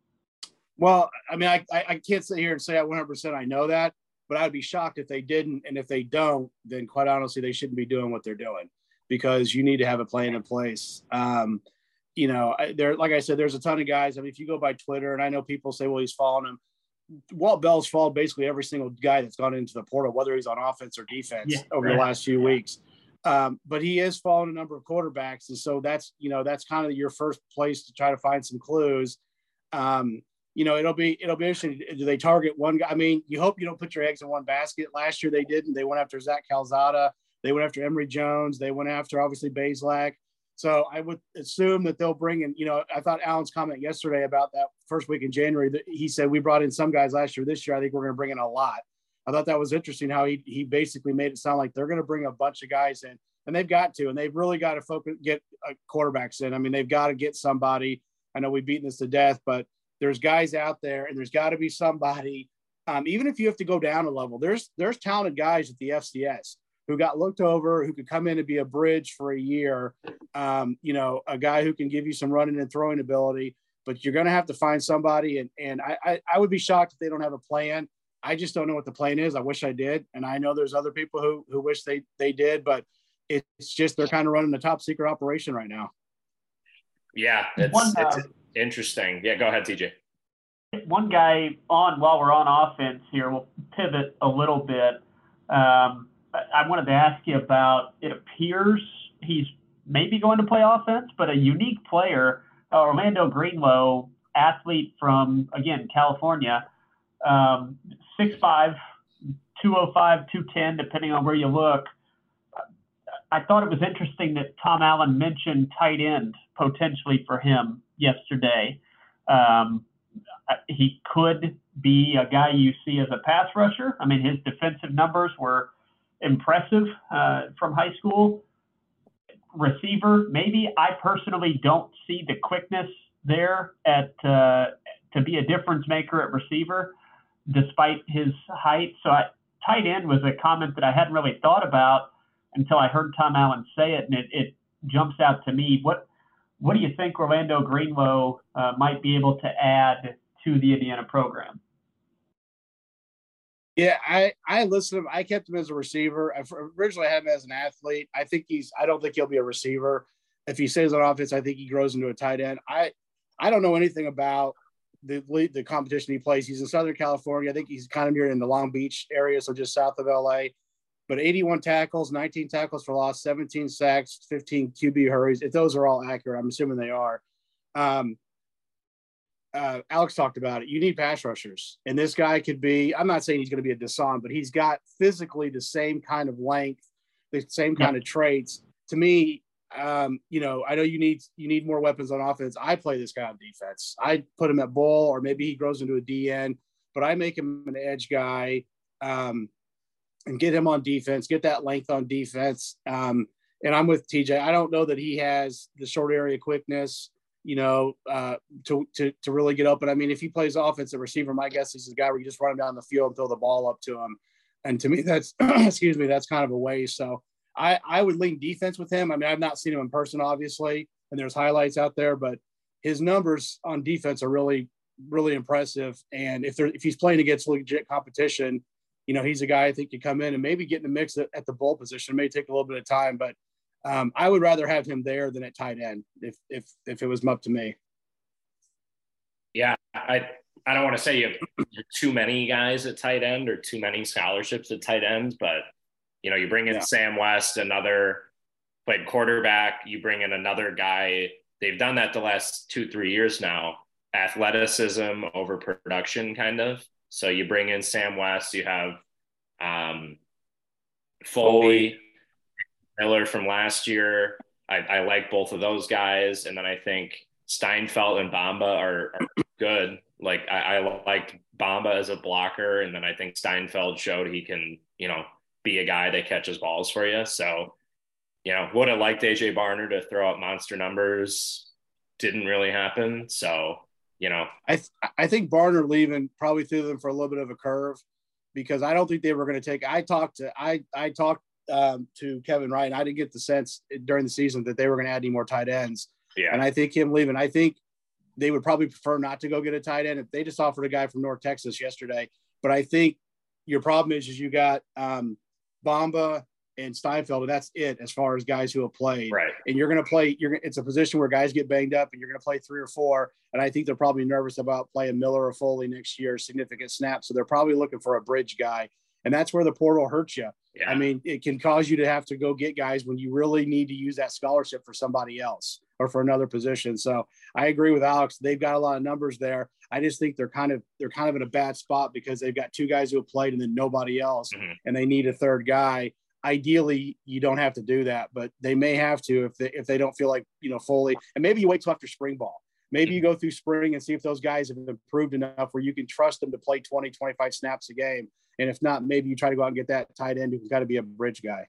Well, I mean, I, I can't sit here and say I one hundred percent I know that, but I'd be shocked if they didn't. And if they don't, then quite honestly, they shouldn't be doing what they're doing because you need to have a plan in place. Um, you know, there, like I said, there's a ton of guys. I mean, if you go by Twitter, and I know people say, well, he's following him. Walt Bell's followed basically every single guy that's gone into the portal, whether he's on offense or defense yeah, over right. the last few weeks. Um, but he is following a number of quarterbacks. And so that's, you know, that's kind of your first place to try to find some clues. Um, you know, it'll be, it'll be interesting. Do they target one guy? I mean, you hope you don't put your eggs in one basket. Last year they didn't. They went after Zach Calzada. They went after Emory Jones. They went after obviously Bazelak. So I would assume that they'll bring in, you know, I thought Alan's comment yesterday about that first week in January, that he said, we brought in some guys last year. This year, I think we're going to bring in a lot. I thought that was interesting how he, he basically made it sound like they're going to bring a bunch of guys in, and they've got to, and they've really got to focus, get uh, quarterbacks in. I mean, they've got to get somebody. I know we've beaten this to death, but there's guys out there and there's got to be somebody. Um, even if you have to go down a level, there's, there's talented guys at the F C S who got looked over, who could come in and be a bridge for a year. Um, you know, a guy who can give you some running and throwing ability, but you're going to have to find somebody. And, and I, I, I would be shocked if they don't have a plan. I just don't know what the plan is. I wish I did. And I know there's other people who, who wish they, they did, but it's just, they're kind of running a top secret operation right now. Yeah. It's, One, uh, it's interesting. Yeah, go ahead, T J. One guy on, while we're on offense here, we'll pivot a little bit. Um, I wanted to ask you about, it appears he's maybe going to play offense, but a unique player, uh, Orlando Greenlow, athlete from, again, California, um, six five, two oh five, two ten, depending on where you look. I thought it was interesting that Tom Allen mentioned tight end potentially for him yesterday. Um, he could be a guy you see as a pass rusher. I mean, his defensive numbers were impressive uh, from high school. Receiver, maybe. I personally don't see the quickness there at uh, to be a difference maker at receiver, despite his height. So I, tight end was a comment that I hadn't really thought about until I heard Tom Allen say it, and it, it jumps out to me. What what do you think Orlando Greenlow uh, might be able to add to the Indiana program? Yeah, I, I listened to him. I kept him as a receiver. I originally had him as an athlete. I think he's – I don't think he'll be a receiver. If he stays on offense, I think he grows into a tight end. I I don't know anything about the the competition he plays. He's in Southern California. I think he's kind of near in the Long Beach area, so just south of L A. But eighty-one tackles, nineteen tackles for loss, seventeen sacks, fifteen Q B hurries. If those are all accurate, I'm assuming they are. Um, uh, Alex talked about it. You need pass rushers. And this guy could be – I'm not saying he's going to be a Deshaun, but he's got physically the same kind of length, the same kind of traits. To me, um, you know, I know you need you need more weapons on offense. I play this guy on defense. I put him at bull, or maybe he grows into a D N, but I make him an edge guy um, and get him on defense, get that length on defense. Um, and I'm with T J. I don't know that he has the short area quickness, you know, uh, to, to, to really get open. I mean, if he plays offensive receiver, my guess is the guy where you just run him down the field and throw the ball up to him. And to me, that's, excuse me, that's kind of a waste. So I, I would lean defense with him. I mean, I've not seen him in person, obviously, and there's highlights out there, but his numbers on defense are really, really impressive. And if they're, if he's playing against legit competition, you know, he's a guy I think could come in and maybe get in the mix at, at the bull position. It may take a little bit of time, but um, I would rather have him there than at tight end if if if it was up to me. Yeah, I I don't want to say you have too many guys at tight end or too many scholarships at tight end, but you know, you bring in yeah. Sam West, another played quarterback. You bring in another guy. They've done that the last two, three years now. Athleticism over production, kind of. So you bring in Sam West. You have um, Foley, Miller from last year. I, I like both of those guys. And then I think Steinfeld and Bamba are, are good. Like I, I liked Bamba as a blocker. And then I think Steinfeld showed he can, you know, be a guy that catches balls for you. So, you know, would have liked A J Barner to throw up monster numbers. Didn't really happen. So, you know, I th- I think Barner leaving probably threw them for a little bit of a curve, because I don't think they were going to take. I talked to I I talked um, to Kevin Wright, and I didn't get the sense during the season that they were going to add any more tight ends. Yeah, and I think him leaving, I think they would probably prefer not to go get a tight end if they just offered a guy from North Texas yesterday. But I think your problem is is you got um, Bamba and Steinfeld, and that's it as far as guys who have played. Right. And you're going to play, you're it's a position where guys get banged up, and you're going to play three or four. And I think they're probably nervous about playing Miller or Foley next year, significant snaps. So they're probably looking for a bridge guy. And that's where the portal hurts you. Yeah. I mean, it can cause you to have to go get guys when you really need to use that scholarship for somebody else or for another position. So I agree with Alex. They've got a lot of numbers there. I just think they're kind of, they're kind of in a bad spot because they've got two guys who have played and then nobody else, mm-hmm. and they need a third guy. Ideally, you don't have to do that, but they may have to if they if they don't feel like, you know, Foley. And maybe you wait till after spring ball. Maybe you go through spring and see if those guys have improved enough where you can trust them to play twenty, twenty-five snaps a game. And if not, maybe you try to go out and get that tight end who can kind of be a bridge guy.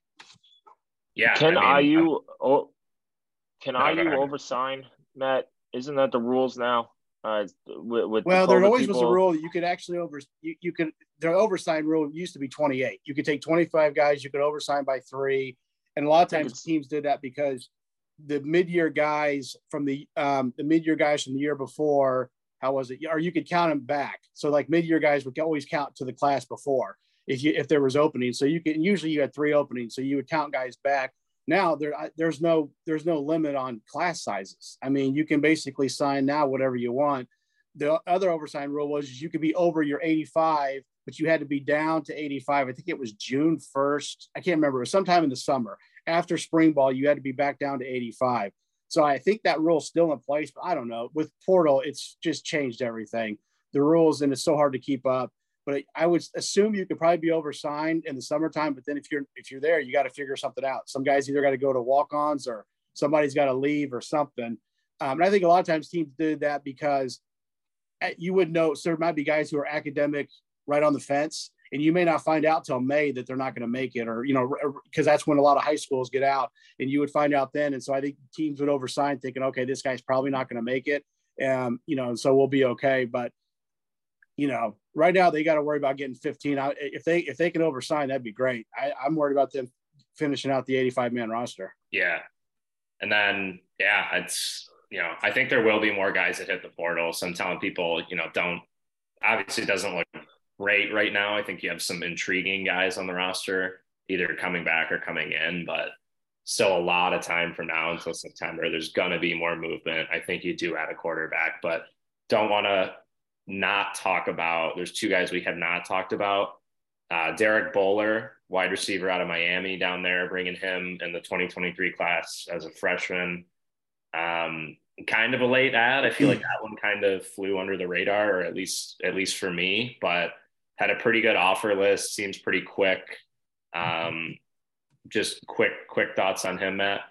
Yeah. Can I mean, I U oh, can no, I U oversign, Matt? Isn't that the rules now? Uh, with, with well, the there always people? was a rule that you could actually over you, you could the oversign rule used to be twenty-eight. You could take twenty-five guys, you could oversign by three, and a lot of times teams did that because the mid-year guys from the um, the mid-year guys from the year before, how was it? Or you could count them back. So like mid-year guys would always count to the class before if you if there was openings. So you can usually you had three openings, so you would count guys back. Now there there's no there's no limit on class sizes. I mean, you can basically sign now whatever you want. The other oversign rule was you could be over your eighty-five, but you had to be down to eighty-five. I think it was June first. I can't remember. It was sometime in the summer. After spring ball, you had to be back down to eighty-five. So I think that rule's still in place, but I don't know. With portal, it's just changed everything. The rules, and it's so hard to keep up. But I would assume you could probably be oversigned in the summertime. But then if you're if you're there, you got to figure something out. Some guys either got to go to walk-ons or somebody's got to leave or something. Um, and I think a lot of times teams did that because you would know. So there might be guys who are academic right on the fence, and you may not find out till May that they're not going to make it, or you know, because that's when a lot of high schools get out, and you would find out then. And so I think teams would oversign, thinking, okay, this guy's probably not going to make it, um, you know, and so we'll be okay. But you know, right now they got to worry about getting fifteen out. If they if they can oversign, that'd be great. I, I'm worried about them finishing out the eighty-five man roster. Yeah. And then, yeah, it's, you know, I think there will be more guys that hit the portal. So I'm telling people, you know, don't, obviously it doesn't look great right now. I think you have some intriguing guys on the roster, either coming back or coming in, but still a lot of time from now until September. There's going to be more movement. I think you do add a quarterback, but don't want to not talk about, there's two guys we have not talked about. Uh, Derek Bowler, wide receiver out of Miami down there, bringing him in the twenty twenty-three class as a freshman. Um, kind of a late ad. I feel like that one kind of flew under the radar, or at least, at least for me, but had a pretty good offer list. Seems pretty quick. Um, just quick, quick thoughts on him, Matt.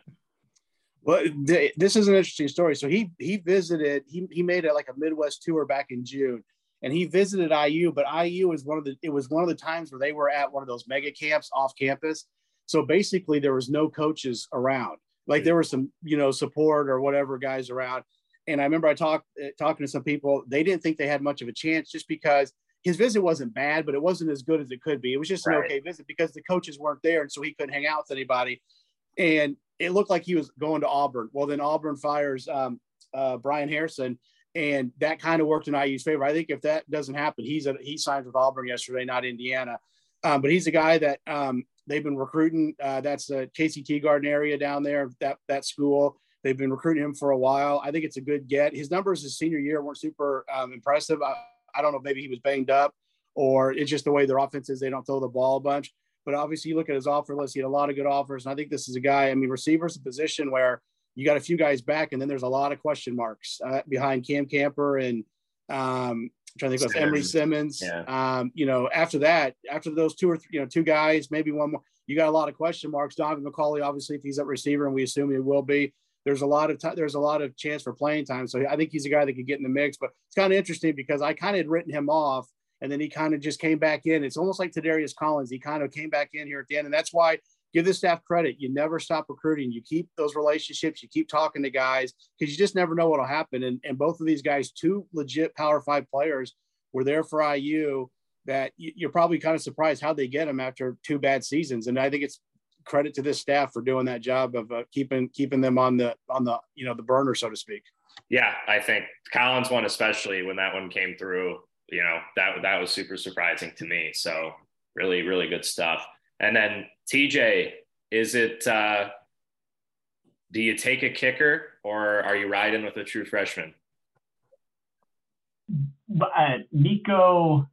Well, th- this is an interesting story. So he he visited, he he made it like a Midwest tour back in June, and he visited I U. But I U is one of the it was one of the times where they were at one of those mega camps off campus. So basically, there was no coaches around. Like there was some, you know, support or whatever guys around. And I remember I talked uh, talking to some people. They didn't think they had much of a chance just because his visit wasn't bad, but it wasn't as good as it could be. It was just an Right. okay visit because the coaches weren't there, and so he couldn't hang out with anybody. And it looked like he was going to Auburn. Well, then Auburn fires um, uh, Brian Harrison, and that kind of worked in I U's favor. I think if that doesn't happen, he's a, he signed with Auburn yesterday, not Indiana. Um, but he's a guy that um, they've been recruiting. Uh, that's the K C T Garden area down there, that that school. They've been recruiting him for a while. I think it's a good get. His numbers his senior year weren't super um, impressive. I, I don't know, maybe he was banged up, or it's just the way their offense is. They don't throw the ball a bunch. But obviously, you look at his offer list, he had a lot of good offers. And I think this is a guy, I mean, receiver's a position where you got a few guys back, and then there's a lot of question marks uh, behind Cam Camper and um, I'm trying to think of Emory Simmons. Yeah. Um, you know, after that, after those two or three, you know, two guys, maybe one more, you got a lot of question marks. Donovan McCauley, obviously, if he's at receiver, and we assume he will be, there's a lot of time, there's a lot of chance for playing time. So I think he's a guy that could get in the mix. But it's kind of interesting because I kind of had written him off, and then he kind of just came back in. It's almost like Tadarius Collins. He kind of came back in here at the end. And that's why give the staff credit. You never stop recruiting. You keep those relationships. You keep talking to guys because you just never know what will happen. And, and both of these guys, two legit Power Five players, were there for I U that you're probably kind of surprised how they get them after two bad seasons. And I think it's credit to this staff for doing that job of uh, keeping keeping them on the on the you know the burner, so to speak. Yeah, I think Collins one, especially when that one came through, you know, that that was super surprising to me. So really, really good stuff. And then T J, is it uh, do you take a kicker or are you riding with a true freshman? Uh, Nico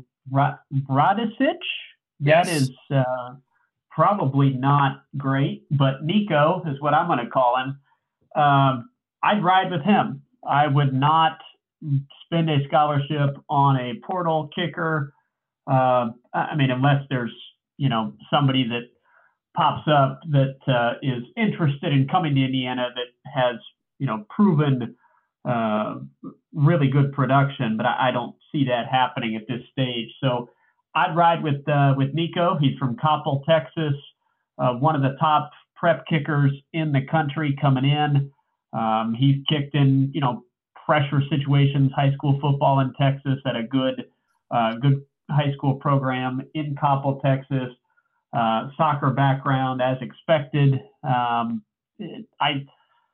Radicic, that Yes. is uh, probably not great, but Nico is what I'm going to call him. Um, I'd ride with him. I would not spend a scholarship on a portal kicker. Uh, I mean, unless there's, you know, somebody that pops up that uh, is interested in coming to Indiana that has, you know, proven uh, really good production, but I, I don't see that happening at this stage. So I'd ride with uh, with Nico. He's from Coppell, Texas, uh, one of the top prep kickers in the country coming in. Um, he's kicked in, you know, pressure situations, high school football in Texas at a good, uh, good high school program in Coppell, Texas. Uh, soccer background as expected. Um, I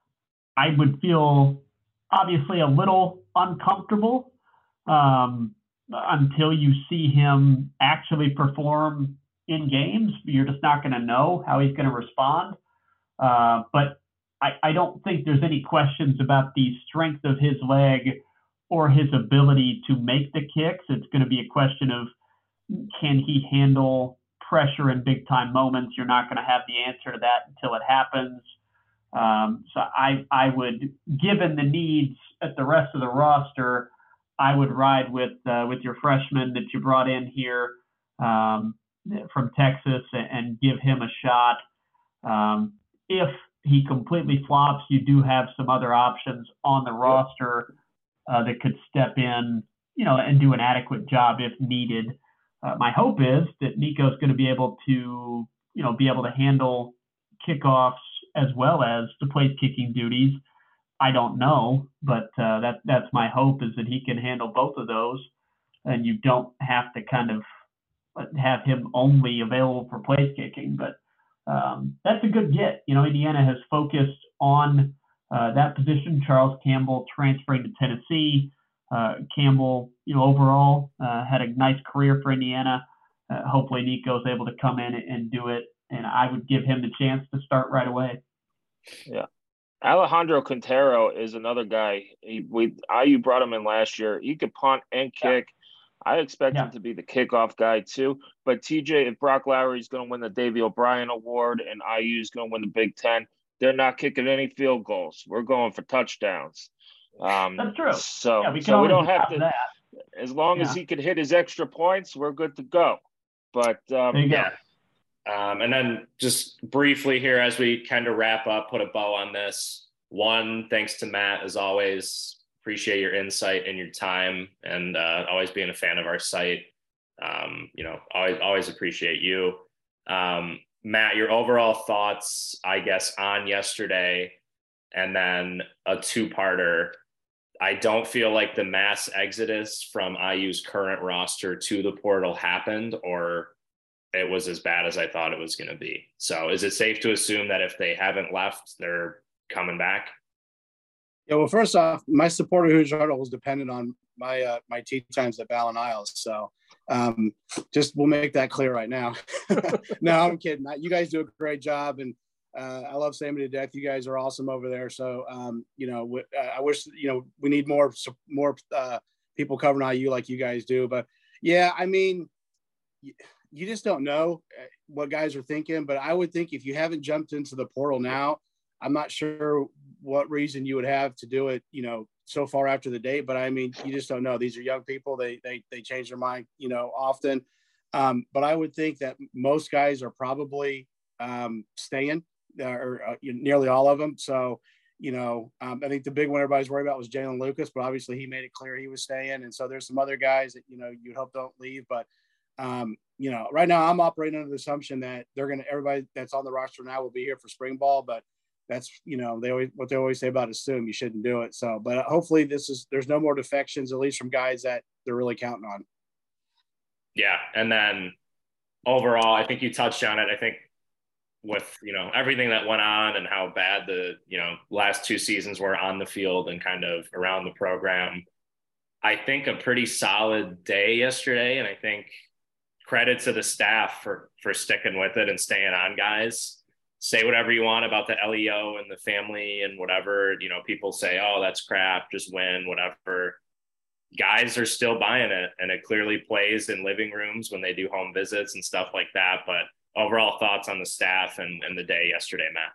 I would feel obviously a little uncomfortable um, until you see him actually perform in games. You're just not going to know how he's going to respond. Uh, but I, I don't think there's any questions about the strength of his leg or his ability to make the kicks. It's going to be a question of, can he handle pressure in big time moments? You're not going to have the answer to that until it happens. Um, so I, I would, given the needs at the rest of the roster, I would ride with uh, with your freshman that you brought in here um, from Texas and, and give him a shot. Um, if he completely flops, you do have some other options on the roster uh, that could step in, you know, and do an adequate job if needed. Uh, my hope is that Nico's going to be able to, you know, be able to handle kickoffs as well as the place kicking duties. I don't know, but uh, that that's my hope, is that he can handle both of those. and you don't have to kind of have him only available for place kicking. But um, that's a good get. You know, Indiana has focused on uh, that position. Charles Campbell transferring to Tennessee. Uh, Campbell, you know, overall uh, had a nice career for Indiana. Uh, hopefully Nico's able to come in and do it, and I would give him the chance to start right away. Yeah. Alejandro Quintero is another guy. He, we I U brought him in last year. He could punt and kick. Yeah. I expect yeah. him to be the kickoff guy too. But T J, if Brock Lowry is going to win the Davey O'Brien Award and I U is going to win the Big Ten, they're not kicking any field goals. We're going for touchdowns. Um, That's true. So, yeah, we, so we don't have to. That. As long yeah. as he can hit his extra points, we're good to go. But um, yeah. Um, and then just briefly here, as we kind of wrap up, put a bow on this. One, thanks to Matt, as always. Appreciate your insight and your time, and uh, always being a fan of our site. Um, you know, always, always appreciate you. Um, Matt, your overall thoughts, I guess, on yesterday, and then a two-parter. I don't feel like the mass exodus from I U's current roster to the portal happened, or it was as bad as I thought it was going to be. So is it safe to assume that if they haven't left, they're coming back? Yeah, well, first off, my support of Hoosier Huddle was dependent on my uh, my tee times at Ballin Isles. So um, just we'll make that clear right now. No, I'm kidding. You guys do a great job, and uh, I love Sammy to death. You guys are awesome over there. So um, you know, w- I wish you know we need more more uh, people covering I U like you guys do. But yeah, I mean, you just don't know what guys are thinking. But I would think if you haven't jumped into the portal now, I'm not sure what reason you would have to do it, you know, so far after the date. But I mean, you just don't know. These are young people. They they they change their mind, you know, often. Um, but I would think that most guys are probably um, staying, or uh, nearly all of them. So, you know, um, I think the big one everybody's worried about was Jalen Lucas, but obviously he made it clear he was staying. And so there's some other guys that, you know, you'd hope don't leave. But, um, you know, right now I'm operating under the assumption that they're going to, everybody that's on the roster now will be here for spring ball. But that's, you know, they always, what they always say about assume you shouldn't do it. So, but hopefully this is, there's no more defections, at least from guys that they're really counting on. Yeah. And then overall, I think you touched on it. I think with, you know, everything that went on and how bad the, you know, last two seasons were on the field and kind of around the program, I think a pretty solid day yesterday. And I think credit to the staff for, for sticking with it and staying on, guys. Say whatever you want about the L E O and the family and whatever, you know, people say, oh, that's crap, just win, whatever. Guys are still buying it, and it clearly plays in living rooms when they do home visits and stuff like that. But overall thoughts on the staff and, and the day yesterday, Matt?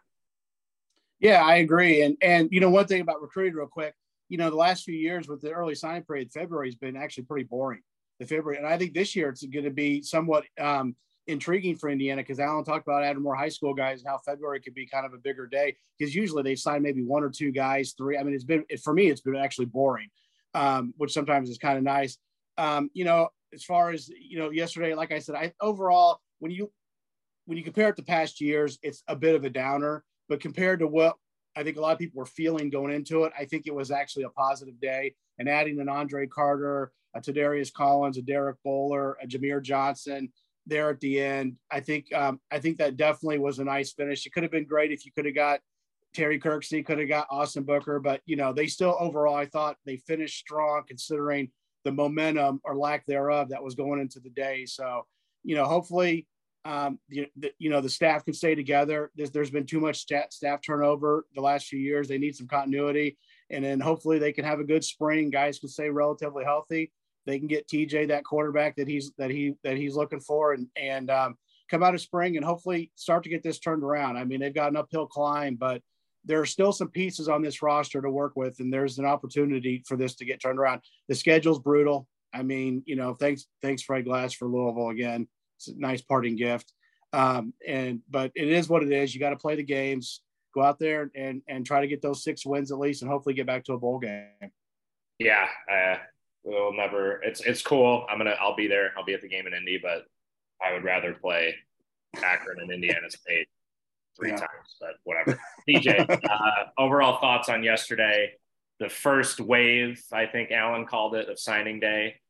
Yeah, I agree. And, and, you know, one thing about recruiting real quick, you know, the last few years with the early signing period, February has been actually pretty boring. The February. And I think this year it's going to be somewhat um, intriguing for Indiana, because Alan talked about adding more high school guys and how February could be kind of a bigger day, because usually they sign maybe one or two guys, three. I mean, it's been, for me, it's been actually boring, um, which sometimes is kind of nice. Um, you know, as far as, you know, yesterday, like I said, I overall, when you, when you compare it to past years, it's a bit of a downer, but compared to what I think a lot of people were feeling going into it, I think it was actually a positive day. And adding an Andre Carter, a Tadarius Collins, a Derek Bowler, a Jameer Johnson there at the end, I think um, I think that definitely was a nice finish. It could have been great if you could have got Terry Kirksey, could have got Austin Booker, but you know, they still overall, I thought they finished strong considering the momentum or lack thereof that was going into the day. So, you know, hopefully, um, the, the, you know, the staff can stay together. There's, there's been too much stat, staff turnover the last few years. They need some continuity, and then hopefully they can have a good spring. Guys can stay relatively healthy. They can get T J that quarterback that he's that he that he's looking for, and and um, come out of spring and hopefully start to get this turned around. I mean, they've got an uphill climb, but there are still some pieces on this roster to work with, and there's an opportunity for this to get turned around. The schedule's brutal. I mean, you know, thanks thanks Fred Glass for Louisville again. It's a nice parting gift, um, and but it is what it is. You got to play the games, go out there and and try to get those six wins at least, and hopefully get back to a bowl game. Yeah. Uh... We'll never. It's it's cool. I'm gonna. I'll be there. I'll be at the game in Indy, but I would rather play Akron and Indiana State three yeah. times. But whatever. D J, uh, overall thoughts on yesterday? The first wave, I think Alan called it, of signing day.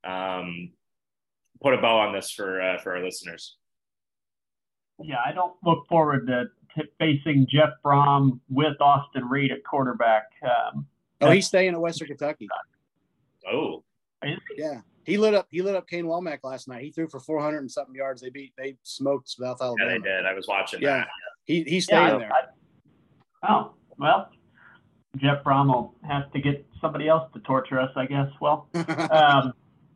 um, put a bow on this for uh, for our listeners. Yeah, I don't look forward to, to facing Jeff Brom with Austin Reed at quarterback. Um, oh, he's staying at Western Kentucky. Oh, yeah. He lit up. He lit up Kane Womack last night. He threw for four hundred and something yards. They beat. They smoked South Alabama. Yeah, they did. I was watching yeah. that. He he's staying yeah, there. I, oh well, Jeff Brom will have to get somebody else to torture us, I guess. Well, um,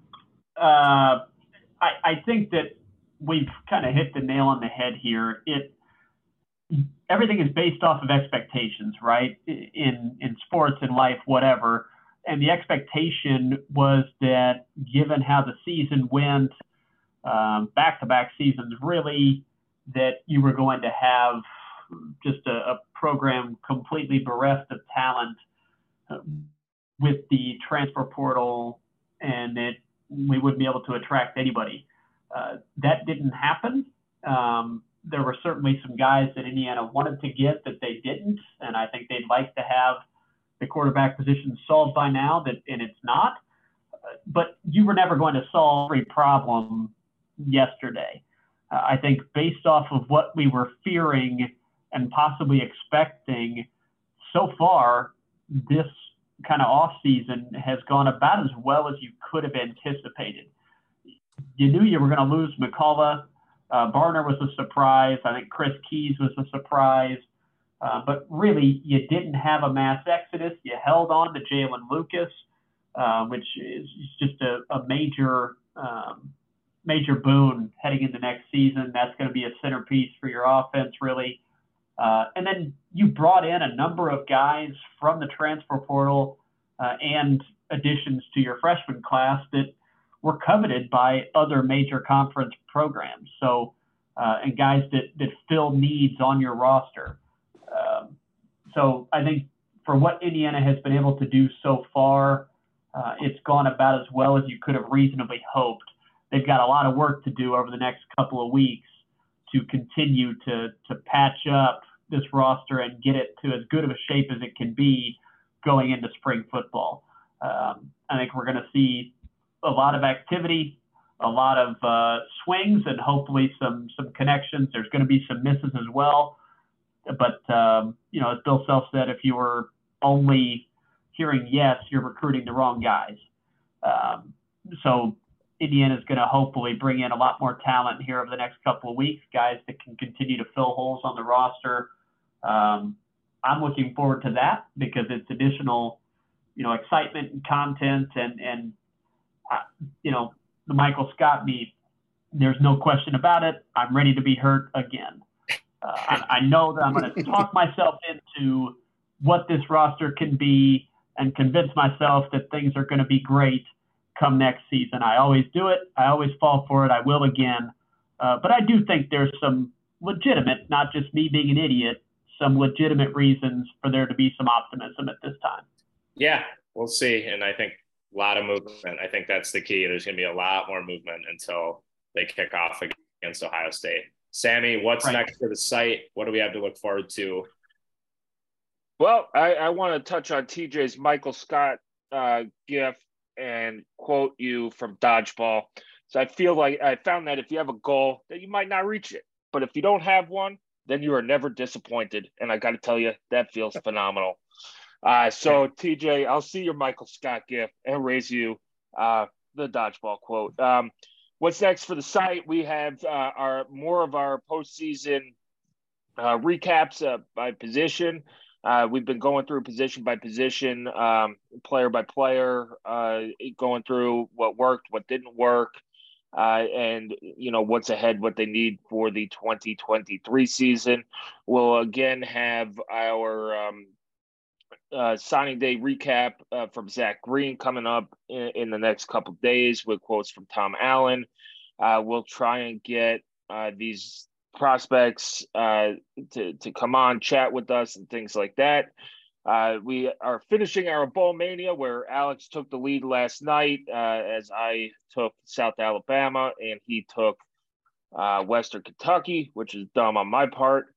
uh, I I think that we've kind of hit the nail on the head here. It everything is based off of expectations, right? In in sports, in life, whatever. And the expectation was that given how the season went, um, back-to-back seasons, really, that you were going to have just a, a program completely bereft of talent uh, with the transfer portal, and that we wouldn't be able to attract anybody. Uh, that didn't happen. Um, there were certainly some guys that Indiana wanted to get that they didn't, and I think they'd like to have the quarterback position solved by now, that and it's not. But you were never going to solve every problem yesterday. Uh, I think based off of what we were fearing and possibly expecting, so far, this kind of off season has gone about as well as you could have anticipated. You knew you were going to lose McCullough. Uh, Barner was a surprise. I think Chris Keys was a surprise. Uh, but really, you didn't have a mass exodus. You held on to Jalen Lucas, uh, which is just a, a major, um, major boon heading into next season. That's going to be a centerpiece for your offense, really. Uh, and then you brought in a number of guys from the transfer portal uh, and additions to your freshman class that were coveted by other major conference programs. So, uh, and guys that that fill needs on your roster. Um, so I think for what Indiana has been able to do so far, uh, it's gone about as well as you could have reasonably hoped. They've got a lot of work to do over the next couple of weeks to continue to to patch up this roster and get it to as good of a shape as it can be going into spring football. Um, I think we're going to see a lot of activity, a lot of uh, swings, and hopefully some some connections. There's going to be some misses as well. But, um, you know, as Bill Self said, if you were only hearing yes, you're recruiting the wrong guys. Um, so Indiana is going to hopefully bring in a lot more talent here over the next couple of weeks, guys that can continue to fill holes on the roster. Um, I'm looking forward to that because it's additional, you know, excitement and content. And, and uh, you know, the Michael Scott beat, there's no question about it. I'm ready to be hurt again. Uh, I, I know that I'm going to talk myself into what this roster can be and convince myself that things are going to be great come next season. I always do it. I always fall for it. I will again. Uh, but I do think there's some legitimate, not just me being an idiot, some legitimate reasons for there to be some optimism at this time. Yeah, we'll see. And I think a lot of movement. I think that's the key. There's going to be a lot more movement until they kick off against Ohio State. Sammy, what's right. next for the site? What do we have to look forward to? Well, I, I want to touch on T J's Michael Scott uh, gif and quote you from Dodgeball. So I feel like I found that if you have a goal, that you might not reach it. But if you don't have one, then you are never disappointed. And I got to tell you, that feels phenomenal. Uh, so, T J, I'll see your Michael Scott gif and raise you uh, the Dodgeball quote. Um, What's next for the site? We have uh, our more of our postseason uh, recaps uh, by position. Uh, we've been going through position by position, um, player by player, uh, going through what worked, what didn't work, uh, and you know what's ahead, what they need for the twenty twenty-three season. We'll again have our um, uh, signing day recap uh, from Zach Green coming up in, in the next couple of days with quotes from Tom Allen. Uh, we'll try and get uh, these prospects uh, to, to come on, chat with us and things like that. Uh, we are finishing our Bowl Mania where Alex took the lead last night uh, as I took South Alabama and he took uh, Western Kentucky, which is dumb on my part.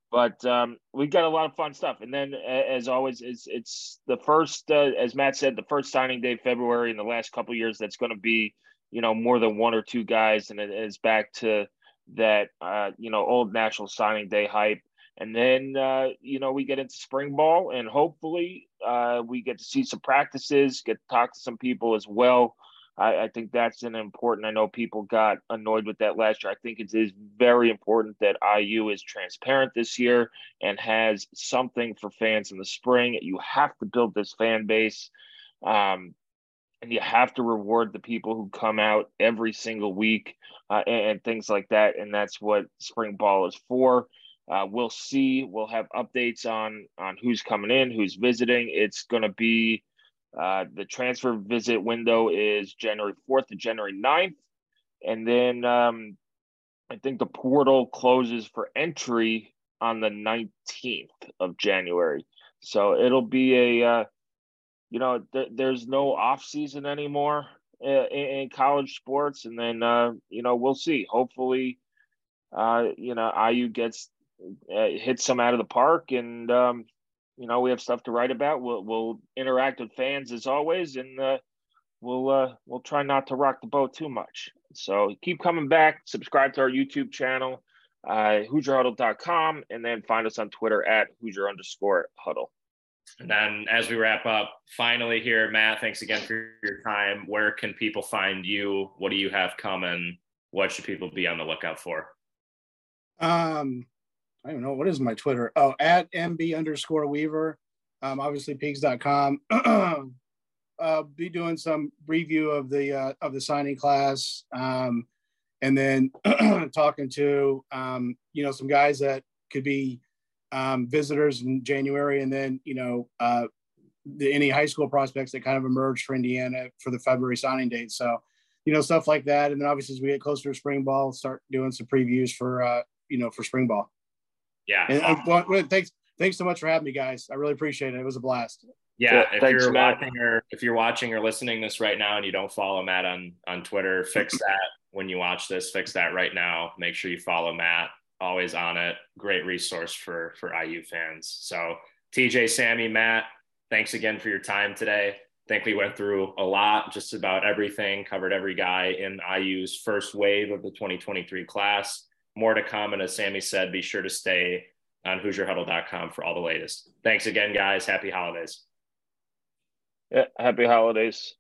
But um, we got a lot of fun stuff. And then, as always, it's it's the first, uh, as Matt said, the first signing day, February. In the last couple of years, that's going to be, you know, more than one or two guys, and it is back to that, uh, you know, old National Signing Day hype. And then, uh, you know, we get into spring ball, and hopefully uh, we get to see some practices, get to talk to some people as well. I, I think that's an important. I know people got annoyed with that last year. I think it is very important that I U is transparent this year and has something for fans in the spring. You have to build this fan base, um, and you have to reward the people who come out every single week uh, and, and things like that. And that's what spring ball is for. Uh, we'll see. We'll have updates on on who's coming in, who's visiting. It's going to be. Uh, the transfer visit window is January fourth to January ninth. And then um, I think the portal closes for entry on the nineteenth of January. So it'll be a, uh, you know, th- there's no off season anymore in, in college sports. And then, uh, you know, we'll see. Hopefully, uh, you know, I U gets, uh, hits some out of the park, and, um, you know, we have stuff to write about. We'll we'll interact with fans as always, and uh, we'll uh, we'll try not to rock the boat too much. So keep coming back. Subscribe to our YouTube channel, uh, Hoosier Huddle dot com, and then find us on Twitter at Hoosier underscore Huddle. And then as we wrap up, finally here, Matt, thanks again for your time. Where can people find you? What do you have coming? What should people be on the lookout for? Um. I don't know. What is my Twitter? Oh, at M B underscore Weaver. Um, obviously Peaks dot com. uh, be doing some review of the, uh, of the signing class. Um, and then talking to, um, you know, some guys that could be um, visitors in January. And then, you know, uh, the, any high school prospects that kind of emerged for Indiana for the February signing date. So, you know, stuff like that. And then obviously as we get closer to spring ball, start doing some previews for, uh, you know, for spring ball. Yeah. And, uh, well, well, thanks. Thanks so much for having me, guys. I really appreciate it. It was a blast. Yeah. Yeah, if thanks, you're Matt. watching or if you're watching or listening this right now and you don't follow Matt on, on Twitter, fix that when you watch this, fix that right now. Make sure you follow Matt, always on it. Great resource for, for I U fans. So T J, Sammy, Matt, thanks again for your time today. I think we went through a lot, just about everything, covered every guy in I U's first wave of the twenty twenty-three class. More to come. And as Sammy said, be sure to stay on Hoosier Huddle dot com for all the latest. Thanks again, guys. Happy holidays. Yeah, happy holidays.